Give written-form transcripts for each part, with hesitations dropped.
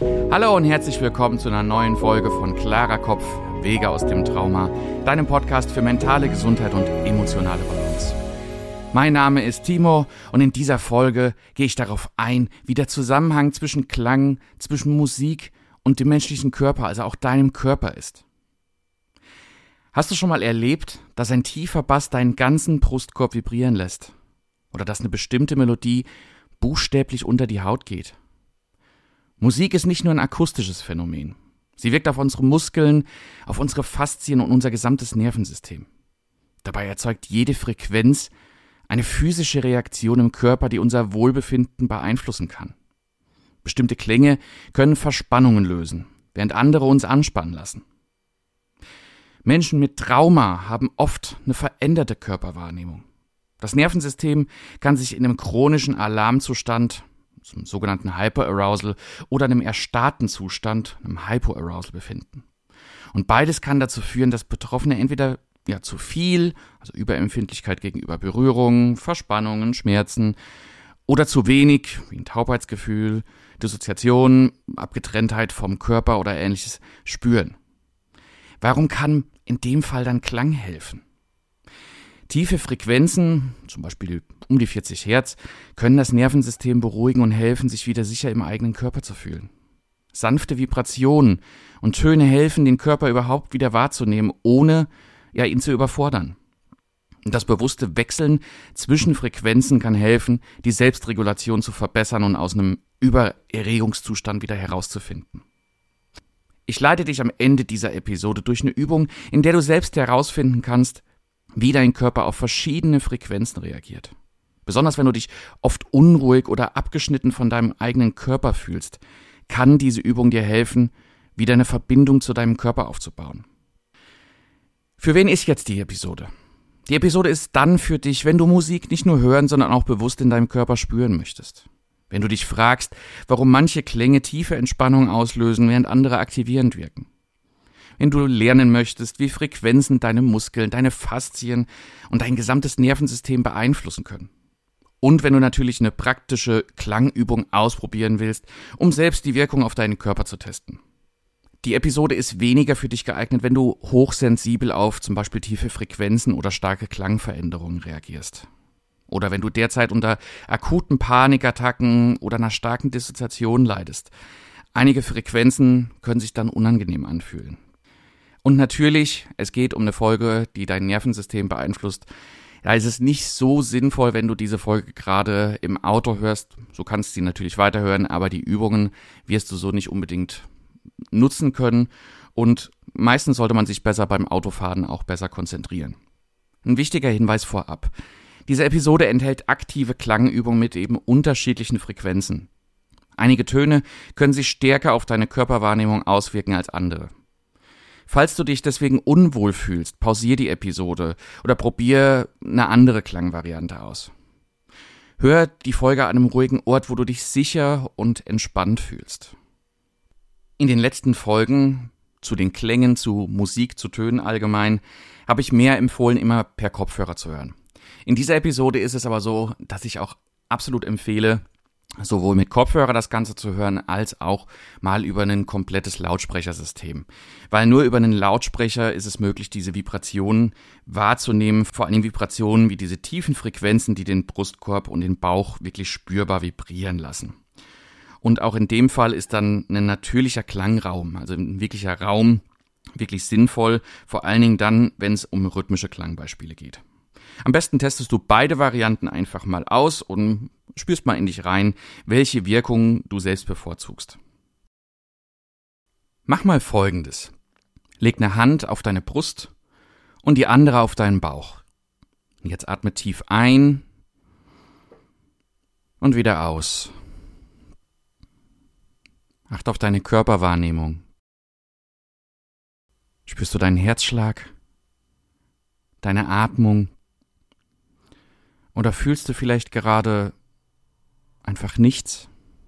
Hallo und herzlich willkommen zu einer neuen Folge von Klarer Kopf, Wege aus dem Trauma, deinem Podcast für mentale Gesundheit und emotionale Balance. Mein Name ist Timo und in dieser Folge gehe ich darauf ein, wie der Zusammenhang zwischen Klang, zwischen Musik und dem menschlichen Körper, also auch deinem Körper ist. Hast du schon mal erlebt, dass ein tiefer Bass deinen ganzen Brustkorb vibrieren lässt? Oder dass eine bestimmte Melodie buchstäblich unter die Haut geht? Musik ist nicht nur ein akustisches Phänomen. Sie wirkt auf unsere Muskeln, auf unsere Faszien und unser gesamtes Nervensystem. Dabei erzeugt jede Frequenz eine physische Reaktion im Körper, die unser Wohlbefinden beeinflussen kann. Bestimmte Klänge können Verspannungen lösen, während andere uns anspannen lassen. Menschen mit Trauma haben oft eine veränderte Körperwahrnehmung. Das Nervensystem kann sich in einem chronischen Alarmzustand, zum sogenannten Hyperarousal, oder einem erstarrten Zustand, einem Hypoarousal, befinden. Und beides kann dazu führen, dass Betroffene entweder zu viel, also Überempfindlichkeit gegenüber Berührungen, Verspannungen, Schmerzen, oder zu wenig, wie ein Taubheitsgefühl, Dissoziation, Abgetrenntheit vom Körper oder Ähnliches spüren. Warum kann in dem Fall dann Klang helfen? Tiefe Frequenzen, zum Beispiel um die 40 Hertz, können das Nervensystem beruhigen und helfen, sich wieder sicher im eigenen Körper zu fühlen. Sanfte Vibrationen und Töne helfen, den Körper überhaupt wieder wahrzunehmen, ohne ihn zu überfordern. Und das bewusste Wechseln zwischen Frequenzen kann helfen, die Selbstregulation zu verbessern und aus einem Übererregungszustand wieder herauszufinden. Ich leite dich am Ende dieser Episode durch eine Übung, in der du selbst herausfinden kannst, wie dein Körper auf verschiedene Frequenzen reagiert. Besonders wenn du dich oft unruhig oder abgeschnitten von deinem eigenen Körper fühlst, kann diese Übung dir helfen, wieder eine Verbindung zu deinem Körper aufzubauen. Für wen ist jetzt die Episode? Die Episode ist dann für dich, wenn du Musik nicht nur hören, sondern auch bewusst in deinem Körper spüren möchtest. Wenn du dich fragst, warum manche Klänge tiefe Entspannung auslösen, während andere aktivierend wirken. Wenn du lernen möchtest, wie Frequenzen deine Muskeln, deine Faszien und dein gesamtes Nervensystem beeinflussen können. Und wenn du natürlich eine praktische Klangübung ausprobieren willst, um selbst die Wirkung auf deinen Körper zu testen. Die Episode ist weniger für dich geeignet, wenn du hochsensibel auf zum Beispiel tiefe Frequenzen oder starke Klangveränderungen reagierst. Oder wenn du derzeit unter akuten Panikattacken oder einer starken Dissoziation leidest. Einige Frequenzen können sich dann unangenehm anfühlen. Und natürlich, es geht um eine Folge, die dein Nervensystem beeinflusst. Da ist es nicht so sinnvoll, wenn du diese Folge gerade im Auto hörst. So kannst du sie natürlich weiterhören, aber die Übungen wirst du so nicht unbedingt nutzen können. Und meistens sollte man sich besser beim Autofahren auch besser konzentrieren. Ein wichtiger Hinweis vorab. Diese Episode enthält aktive Klangübungen mit eben unterschiedlichen Frequenzen. Einige Töne können sich stärker auf deine Körperwahrnehmung auswirken als andere. Falls du dich deswegen unwohl fühlst, pausier die Episode oder probier eine andere Klangvariante aus. Hör die Folge an einem ruhigen Ort, wo du dich sicher und entspannt fühlst. In den letzten Folgen zu den Klängen, zu Musik, zu Tönen allgemein, habe ich mehr empfohlen, immer per Kopfhörer zu hören. In dieser Episode ist es aber so, dass ich auch absolut empfehle, sowohl mit Kopfhörer das Ganze zu hören, als auch mal über ein komplettes Lautsprechersystem. Weil nur über einen Lautsprecher ist es möglich, diese Vibrationen wahrzunehmen, vor allem Vibrationen wie diese tiefen Frequenzen, die den Brustkorb und den Bauch wirklich spürbar vibrieren lassen. Und auch in dem Fall ist dann ein natürlicher Klangraum, also ein wirklicher Raum, wirklich sinnvoll, vor allen Dingen dann, wenn es um rhythmische Klangbeispiele geht. Am besten testest du beide Varianten einfach mal aus und spürst mal in dich rein, welche Wirkung du selbst bevorzugst. Mach mal Folgendes. Leg eine Hand auf deine Brust und die andere auf deinen Bauch. Und jetzt atme tief ein und wieder aus. Achte auf deine Körperwahrnehmung. Spürst du deinen Herzschlag, deine Atmung? Oder fühlst du vielleicht gerade einfach nichts?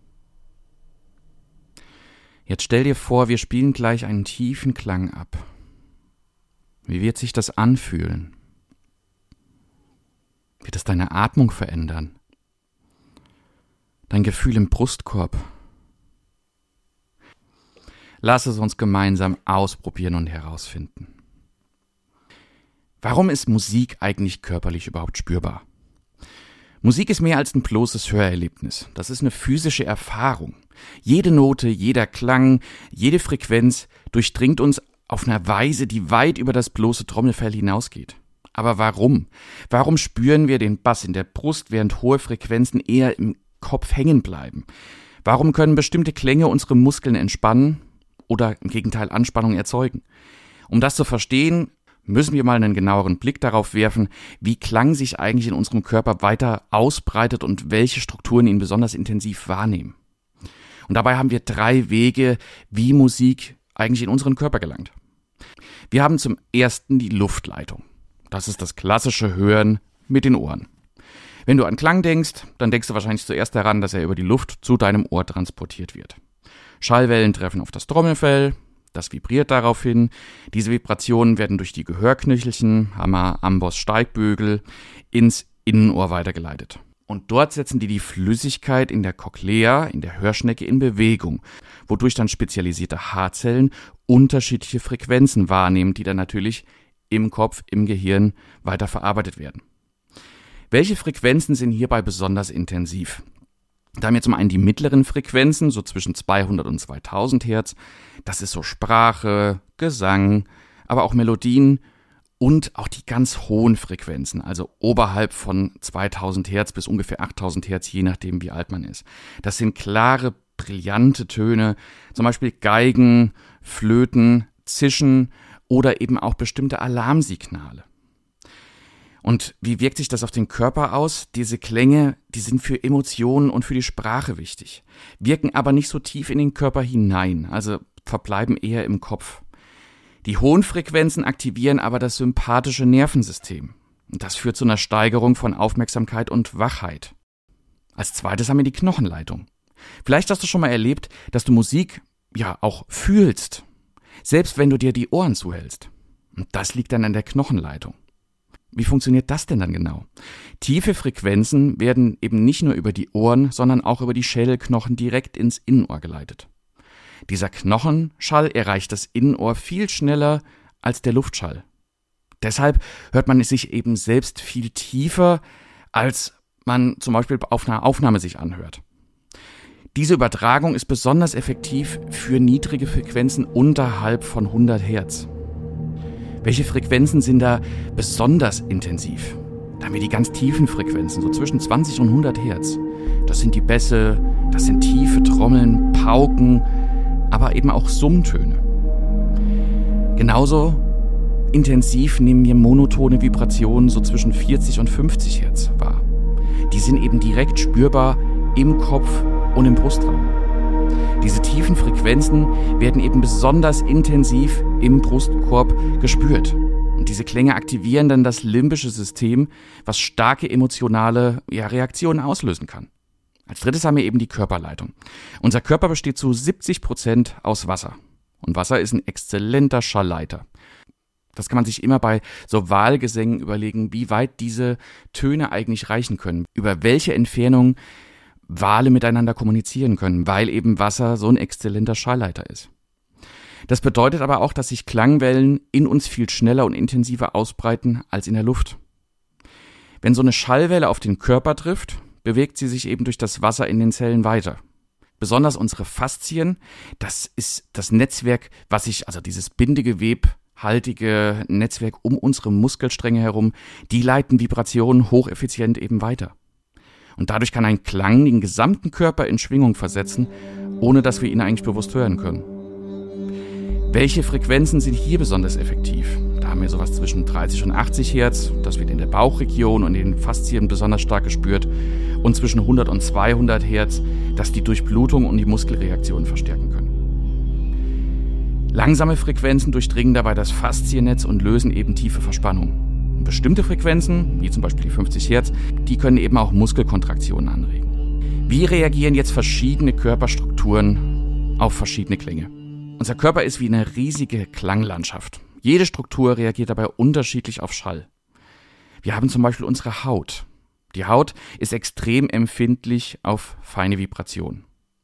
Jetzt stell dir vor, wir spielen gleich einen tiefen Klang ab. Wie wird sich das anfühlen? Wird es deine Atmung verändern? Dein Gefühl im Brustkorb? Lass es uns gemeinsam ausprobieren und herausfinden. Warum ist Musik eigentlich körperlich überhaupt spürbar? Musik ist mehr als ein bloßes Hörerlebnis. Das ist eine physische Erfahrung. Jede Note, jeder Klang, jede Frequenz durchdringt uns auf einer Weise, die weit über das bloße Trommelfell hinausgeht. Aber warum? Warum spüren wir den Bass in der Brust, während hohe Frequenzen eher im Kopf hängen bleiben? Warum können bestimmte Klänge unsere Muskeln entspannen oder im Gegenteil Anspannung erzeugen? Um das zu verstehen, müssen wir mal einen genaueren Blick darauf werfen, wie Klang sich eigentlich in unserem Körper weiter ausbreitet und welche Strukturen ihn besonders intensiv wahrnehmen. Und dabei haben wir 3 Wege, wie Musik eigentlich in unseren Körper gelangt. Wir haben zum ersten die Luftleitung. Das ist das klassische Hören mit den Ohren. Wenn du an Klang denkst, dann denkst du wahrscheinlich zuerst daran, dass er über die Luft zu deinem Ohr transportiert wird. Schallwellen treffen auf das Trommelfell, das vibriert daraufhin. Diese Vibrationen werden durch die Gehörknöchelchen, Hammer, Amboss, Steigbügel ins Innenohr weitergeleitet. Und dort setzen die Flüssigkeit in der Cochlea, in der Hörschnecke, in Bewegung, wodurch dann spezialisierte Haarzellen unterschiedliche Frequenzen wahrnehmen, die dann natürlich im Kopf, im Gehirn weiter verarbeitet werden. Welche Frequenzen sind hierbei besonders intensiv? Da haben wir zum einen die mittleren Frequenzen, so zwischen 200 und 2000 Hertz. Das ist so Sprache, Gesang, aber auch Melodien und auch die ganz hohen Frequenzen, also oberhalb von 2000 Hertz bis ungefähr 8000 Hertz, je nachdem wie alt man ist. Das sind klare, brillante Töne, zum Beispiel Geigen, Flöten, Zischen oder eben auch bestimmte Alarmsignale. Und wie wirkt sich das auf den Körper aus? Diese Klänge, die sind für Emotionen und für die Sprache wichtig, wirken aber nicht so tief in den Körper hinein, also verbleiben eher im Kopf. Die hohen Frequenzen aktivieren aber das sympathische Nervensystem. Und das führt zu einer Steigerung von Aufmerksamkeit und Wachheit. Als zweites haben wir die Knochenleitung. Vielleicht hast du schon mal erlebt, dass du Musik ja auch fühlst, selbst wenn du dir die Ohren zuhältst. Und das liegt dann an der Knochenleitung. Wie funktioniert das denn dann genau? Tiefe Frequenzen werden eben nicht nur über die Ohren, sondern auch über die Schädelknochen direkt ins Innenohr geleitet. Dieser Knochenschall erreicht das Innenohr viel schneller als der Luftschall. Deshalb hört man es sich eben selbst viel tiefer, als man zum Beispiel auf einer Aufnahme sich anhört. Diese Übertragung ist besonders effektiv für niedrige Frequenzen unterhalb von 100 Hertz. Welche Frequenzen sind da besonders intensiv? Da haben wir die ganz tiefen Frequenzen, so zwischen 20 und 100 Hertz. Das sind die Bässe, das sind tiefe Trommeln, Pauken, aber eben auch Summtöne. Genauso intensiv nehmen wir monotone Vibrationen so zwischen 40 und 50 Hertz wahr. Die sind eben direkt spürbar im Kopf und im Brustraum. Diese tiefen Frequenzen werden eben besonders intensiv im Brustkorb gespürt. Und diese Klänge aktivieren dann das limbische System, was starke emotionale Reaktionen auslösen kann. Als drittes haben wir eben die Körperleitung. Unser Körper besteht zu 70% aus Wasser. Und Wasser ist ein exzellenter Schallleiter. Das kann man sich immer bei so Wahlgesängen überlegen, wie weit diese Töne eigentlich reichen können, über welche Entfernung Wale miteinander kommunizieren können, weil eben Wasser so ein exzellenter Schallleiter ist. Das bedeutet aber auch, dass sich Klangwellen in uns viel schneller und intensiver ausbreiten als in der Luft. Wenn so eine Schallwelle auf den Körper trifft, bewegt sie sich eben durch das Wasser in den Zellen weiter. Besonders unsere Faszien, das ist das Netzwerk, dieses bindegewebhaltige Netzwerk um unsere Muskelstränge herum, die leiten Vibrationen hocheffizient eben weiter. Und dadurch kann ein Klang den gesamten Körper in Schwingung versetzen, ohne dass wir ihn eigentlich bewusst hören können. Welche Frequenzen sind hier besonders effektiv? Da haben wir sowas zwischen 30 und 80 Hertz, das wird in der Bauchregion und in den Faszien besonders stark gespürt, und zwischen 100 und 200 Hertz, das die Durchblutung und die Muskelreaktionen verstärken können. Langsame Frequenzen durchdringen dabei das Fasziennetz und lösen eben tiefe Verspannung. Bestimmte Frequenzen, wie zum Beispiel die 50 Hertz, die können eben auch Muskelkontraktionen anregen. Wie reagieren jetzt verschiedene Körperstrukturen auf verschiedene Klänge? Unser Körper ist wie eine riesige Klanglandschaft. Jede Struktur reagiert dabei unterschiedlich auf Schall. Wir haben zum Beispiel unsere Haut. Die Haut ist extrem empfindlich auf feine Vibrationen.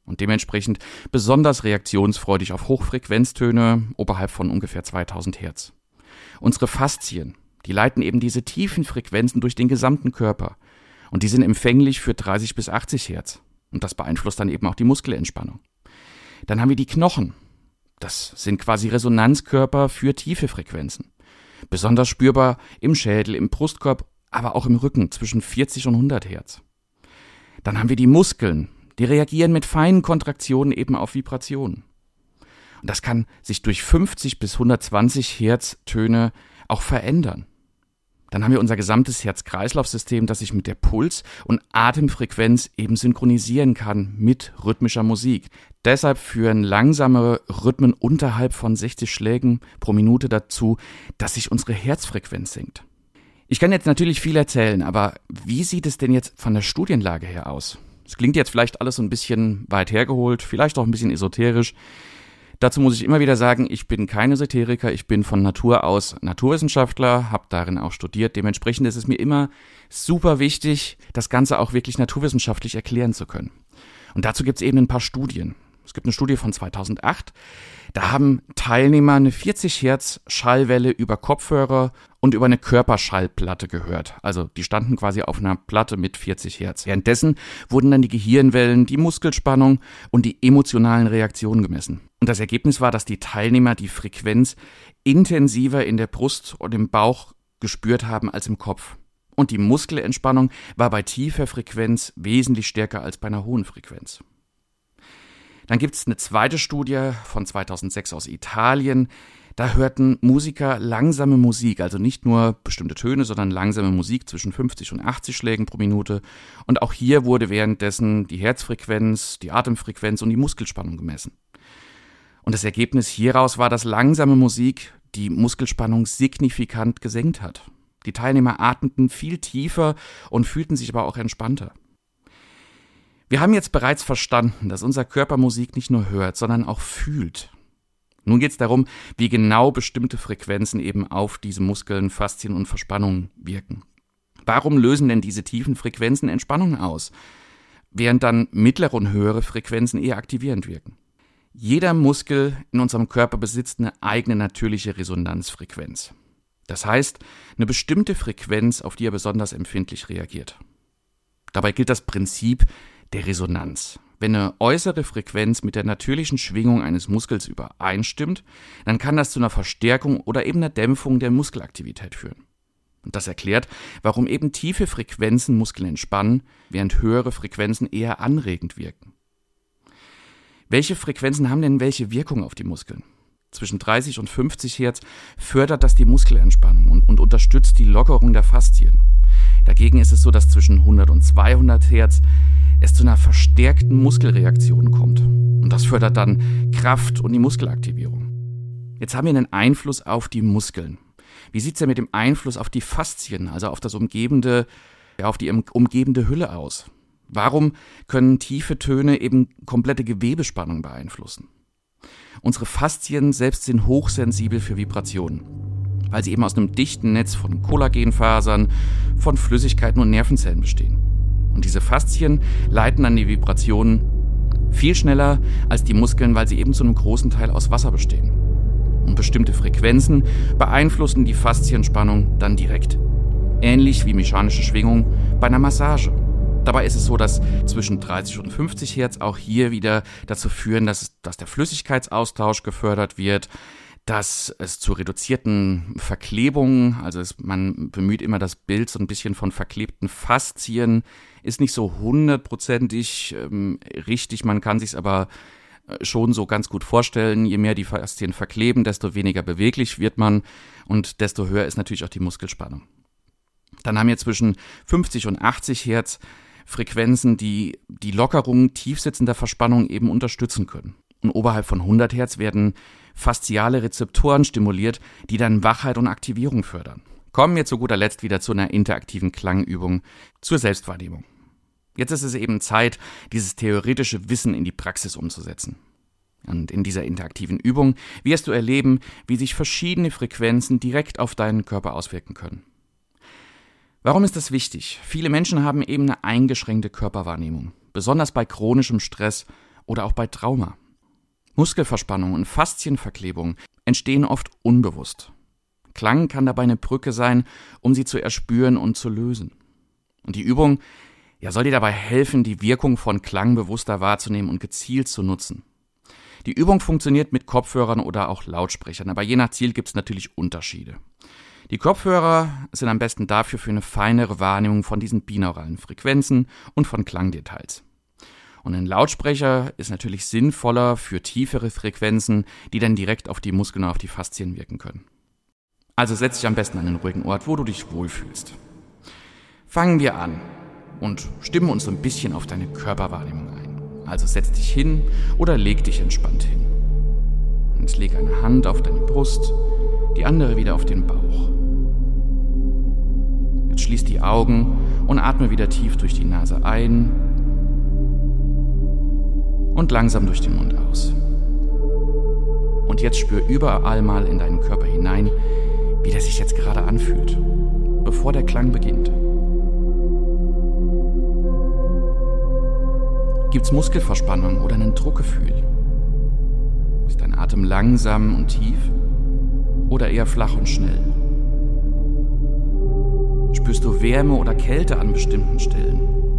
und dementsprechend besonders reaktionsfreudig auf Hochfrequenztöne oberhalb von ungefähr 2000 Hertz. Unsere Faszien, die leiten eben diese tiefen Frequenzen durch den gesamten Körper und die sind empfänglich für 30 bis 80 Hertz und das beeinflusst dann eben auch die Muskelentspannung. Dann haben wir die Knochen. Das sind quasi Resonanzkörper für tiefe Frequenzen. Besonders spürbar im Schädel, im Brustkorb, aber auch im Rücken zwischen 40 und 100 Hertz. Dann haben wir die Muskeln. Die reagieren mit feinen Kontraktionen eben auf Vibrationen. Und das kann sich durch 50 bis 120 Hertz Töne auch verändern. Dann haben wir unser gesamtes Herz-Kreislauf-System, das sich mit der Puls- und Atemfrequenz eben synchronisieren kann mit rhythmischer Musik. Deshalb führen langsamere Rhythmen unterhalb von 60 Schlägen pro Minute dazu, dass sich unsere Herzfrequenz senkt. Ich kann jetzt natürlich viel erzählen, aber wie sieht es denn jetzt von der Studienlage her aus? Es klingt jetzt vielleicht alles so ein bisschen weit hergeholt, vielleicht auch ein bisschen esoterisch. Dazu muss ich immer wieder sagen, ich bin kein Esoteriker, ich bin von Natur aus Naturwissenschaftler, habe darin auch studiert. Dementsprechend ist es mir immer super wichtig, das Ganze auch wirklich naturwissenschaftlich erklären zu können. Und dazu gibt es eben ein paar Studien. Es gibt eine Studie von 2008, da haben Teilnehmer eine 40 Hertz Schallwelle über Kopfhörer und über eine Körperschallplatte gehört. Also die standen quasi auf einer Platte mit 40 Hertz. Währenddessen wurden dann die Gehirnwellen, die Muskelspannung und die emotionalen Reaktionen gemessen. Und das Ergebnis war, dass die Teilnehmer die Frequenz intensiver in der Brust und im Bauch gespürt haben als im Kopf. Und die Muskelentspannung war bei tiefer Frequenz wesentlich stärker als bei einer hohen Frequenz. Dann gibt es eine zweite Studie von 2006 aus Italien. Da hörten Musiker langsame Musik, also nicht nur bestimmte Töne, sondern langsame Musik zwischen 50 und 80 Schlägen pro Minute. Und auch hier wurde währenddessen die Herzfrequenz, die Atemfrequenz und die Muskelspannung gemessen. Und das Ergebnis hieraus war, dass langsame Musik die Muskelspannung signifikant gesenkt hat. Die Teilnehmer atmeten viel tiefer und fühlten sich aber auch entspannter. Wir haben jetzt bereits verstanden, dass unser Körper Musik nicht nur hört, sondern auch fühlt. Nun geht es darum, wie genau bestimmte Frequenzen eben auf diese Muskeln, Faszien und Verspannungen wirken. Warum lösen denn diese tiefen Frequenzen Entspannung aus, während dann mittlere und höhere Frequenzen eher aktivierend wirken? Jeder Muskel in unserem Körper besitzt eine eigene natürliche Resonanzfrequenz. Das heißt, eine bestimmte Frequenz, auf die er besonders empfindlich reagiert. Dabei gilt das Prinzip der Resonanz. Wenn eine äußere Frequenz mit der natürlichen Schwingung eines Muskels übereinstimmt, dann kann das zu einer Verstärkung oder eben einer Dämpfung der Muskelaktivität führen. Und das erklärt, warum eben tiefe Frequenzen Muskeln entspannen, während höhere Frequenzen eher anregend wirken. Welche Frequenzen haben denn welche Wirkung auf die Muskeln? Zwischen 30 und 50 Hertz fördert das die Muskelentspannung und unterstützt die Lockerung der Faszien. Dagegen ist es so, dass zwischen 100 und 200 Hertz es zu einer verstärkten Muskelreaktion kommt. Und das fördert dann Kraft und die Muskelaktivierung. Jetzt haben wir einen Einfluss auf die Muskeln. Wie sieht es denn mit dem Einfluss auf die Faszien, also auf die umgebende Hülle aus? Warum können tiefe Töne eben komplette Gewebespannung beeinflussen? Unsere Faszien selbst sind hochsensibel für Vibrationen, weil sie eben aus einem dichten Netz von Kollagenfasern, von Flüssigkeiten und Nervenzellen bestehen. Und diese Faszien leiten dann die Vibrationen viel schneller als die Muskeln, weil sie eben zu einem großen Teil aus Wasser bestehen. Und bestimmte Frequenzen beeinflussen die Faszienspannung dann direkt. Ähnlich wie mechanische Schwingungen bei einer Massage. Dabei ist es so, dass zwischen 30 und 50 Hertz auch hier wieder dazu führen, dass der Flüssigkeitsaustausch gefördert wird, dass es zu reduzierten Verklebungen, also man bemüht immer das Bild so ein bisschen von verklebten Faszien, ist nicht so 100%ig richtig, man kann sich es aber schon so ganz gut vorstellen. Je mehr die Faszien verkleben, desto weniger beweglich wird man und desto höher ist natürlich auch die Muskelspannung. Dann haben wir zwischen 50 und 80 Hertz Frequenzen, die die Lockerung tiefsitzender Verspannung eben unterstützen können. Und oberhalb von 100 Hertz werden fasziale Rezeptoren stimuliert, die dann Wachheit und Aktivierung fördern. Kommen wir zu guter Letzt wieder zu einer interaktiven Klangübung zur Selbstwahrnehmung. Jetzt ist es eben Zeit, dieses theoretische Wissen in die Praxis umzusetzen. Und in dieser interaktiven Übung wirst du erleben, wie sich verschiedene Frequenzen direkt auf deinen Körper auswirken können. Warum ist das wichtig? Viele Menschen haben eben eine eingeschränkte Körperwahrnehmung, besonders bei chronischem Stress oder auch bei Trauma. Muskelverspannung und Faszienverklebung entstehen oft unbewusst. Klang kann dabei eine Brücke sein, um sie zu erspüren und zu lösen. Und die Übung soll dir dabei helfen, die Wirkung von Klang bewusster wahrzunehmen und gezielt zu nutzen. Die Übung funktioniert mit Kopfhörern oder auch Lautsprechern, aber je nach Ziel gibt es natürlich Unterschiede. Die Kopfhörer sind am besten dafür für eine feinere Wahrnehmung von diesen binauralen Frequenzen und von Klangdetails. Und ein Lautsprecher ist natürlich sinnvoller für tiefere Frequenzen, die dann direkt auf die Muskeln und auf die Faszien wirken können. Also setz dich am besten an einen ruhigen Ort, wo du dich wohlfühlst. Fangen wir an und stimmen uns so ein bisschen auf deine Körperwahrnehmung ein. Also setz dich hin oder leg dich entspannt hin. Und jetzt leg eine Hand auf deine Brust, die andere wieder auf den Bauch. Jetzt schließ die Augen und atme wieder tief durch die Nase ein und langsam durch den Mund aus. Und jetzt spür überall mal in deinen Körper hinein, wie der sich jetzt gerade anfühlt, bevor der Klang beginnt. Gibt's Muskelverspannung oder einen Druckgefühl? Ist dein Atem langsam und tief oder eher flach und schnell? Spürst du Wärme oder Kälte an bestimmten Stellen?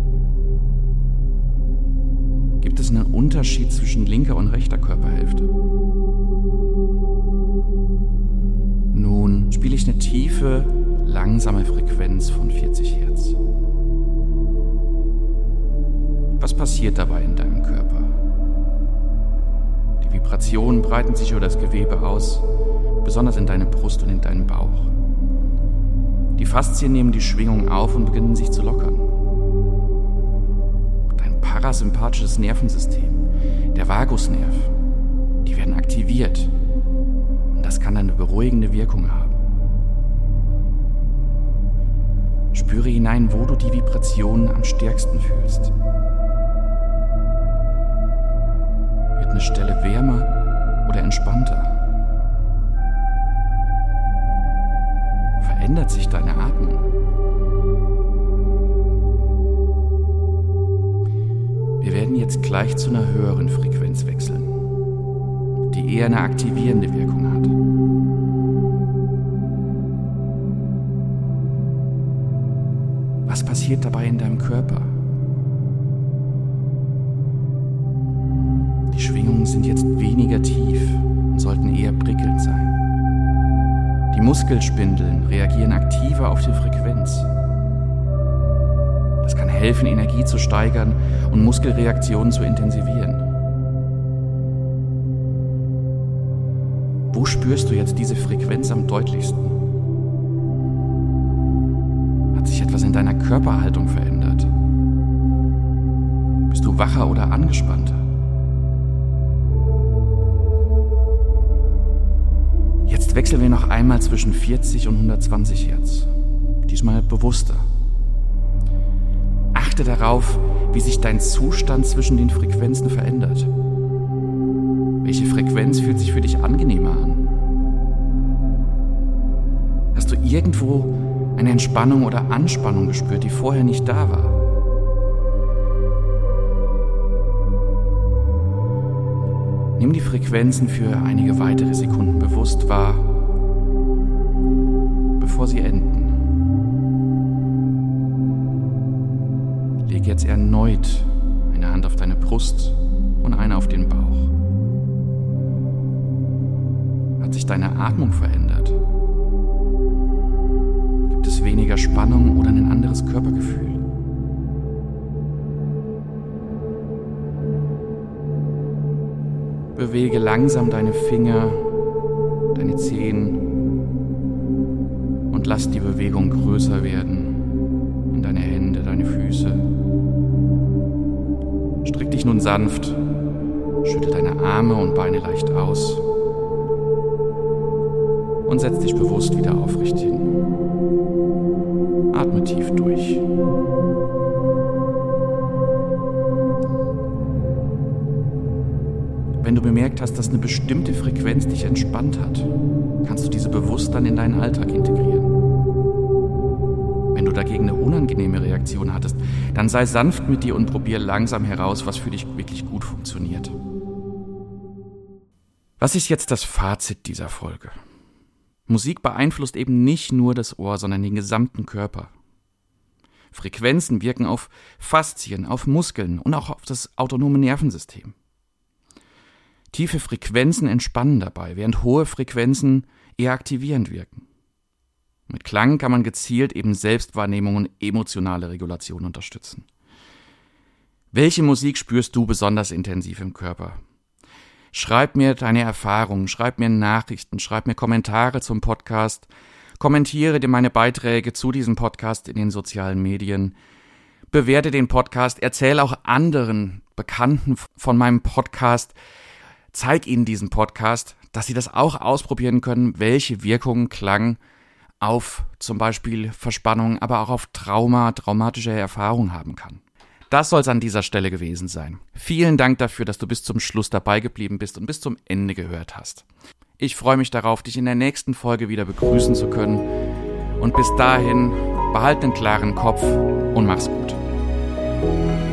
Gibt es einen Unterschied zwischen linker und rechter Körperhälfte? Nun spiele ich eine tiefe, langsame Frequenz von 40 Hertz. Was passiert dabei in deinem Körper? Die Vibrationen breiten sich über das Gewebe aus, besonders in deine Brust und in deinen Bauch. Die Faszien nehmen die Schwingung auf und beginnen sich zu lockern. Dein parasympathisches Nervensystem, der Vagusnerv, die werden aktiviert. Und das kann eine beruhigende Wirkung haben. Spüre hinein, wo du die Vibrationen am stärksten fühlst. Wird eine Stelle wärmer oder entspannter? Verändert sich deine Atmung? Wir werden jetzt gleich zu einer höheren Frequenz wechseln, die eher eine aktivierende Wirkung hat. Was passiert dabei in deinem Körper? Die Schwingungen sind jetzt weniger tief und sollten eher prickelnd sein. Die Muskelspindeln reagieren aktiver auf die Frequenz. Das kann helfen, Energie zu steigern und Muskelreaktionen zu intensivieren. Wo spürst du jetzt diese Frequenz am deutlichsten? Hat sich etwas in deiner Körperhaltung verändert? Bist du wacher oder angespannter? Jetzt wechseln wir noch einmal zwischen 40 und 120 Hertz. Diesmal bewusster. Achte darauf, wie sich dein Zustand zwischen den Frequenzen verändert. Welche Frequenz fühlt sich für dich angenehmer an? Hast du irgendwo eine Entspannung oder Anspannung gespürt, die vorher nicht da war? Nimm die Frequenzen für einige weitere Sekunden bewusst wahr, bevor sie enden. Leg jetzt erneut eine Hand auf deine Brust und eine auf den Bauch. Hat sich deine Atmung verändert? Gibt es weniger Spannung oder ein anderes Körpergefühl? Bewege langsam deine Finger, deine Zehen und lass die Bewegung größer werden in deine Hände, deine Füße. Streck dich nun sanft, schüttel deine Arme und Beine leicht aus und setz dich bewusst wieder aufrecht hin. Atme tief durch. Wenn du bemerkt hast, dass eine bestimmte Frequenz dich entspannt hat, kannst du diese bewusst dann in deinen Alltag integrieren. Wenn du dagegen eine unangenehme Reaktion hattest, dann sei sanft mit dir und probier langsam heraus, was für dich wirklich gut funktioniert. Was ist jetzt das Fazit dieser Folge? Musik beeinflusst eben nicht nur das Ohr, sondern den gesamten Körper. Frequenzen wirken auf Faszien, auf Muskeln und auch auf das autonome Nervensystem. Tiefe Frequenzen entspannen dabei, während hohe Frequenzen eher aktivierend wirken. Mit Klang kann man gezielt eben Selbstwahrnehmung und emotionale Regulation unterstützen. Welche Musik spürst du besonders intensiv im Körper? Schreib mir deine Erfahrungen, schreib mir Nachrichten, schreib mir Kommentare zum Podcast, kommentiere dir meine Beiträge zu diesem Podcast in den sozialen Medien, bewerte den Podcast, erzähle auch anderen Bekannten von meinem Podcast, zeig ihnen diesen Podcast, dass sie das auch ausprobieren können, welche Wirkungen Klang auf zum Beispiel Verspannung, aber auch auf traumatische Erfahrungen haben kann. Das soll es an dieser Stelle gewesen sein. Vielen Dank dafür, dass du bis zum Schluss dabei geblieben bist und bis zum Ende gehört hast. Ich freue mich darauf, dich in der nächsten Folge wieder begrüßen zu können. Und bis dahin, behalt einen klaren Kopf und mach's gut.